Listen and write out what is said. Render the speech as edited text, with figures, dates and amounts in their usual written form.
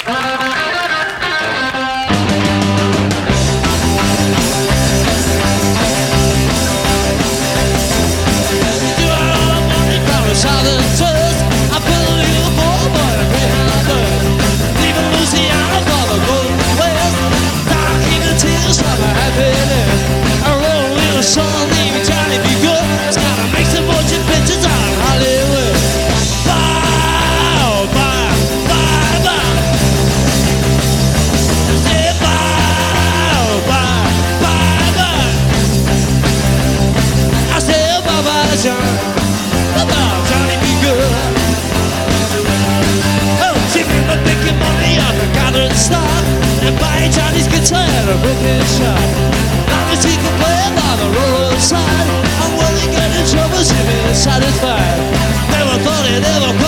And buy Johnny's guitar and a broken shot. Long as he can play it on the roadside, and when he get in trouble, he'll be satisfied. Never thought he'd ever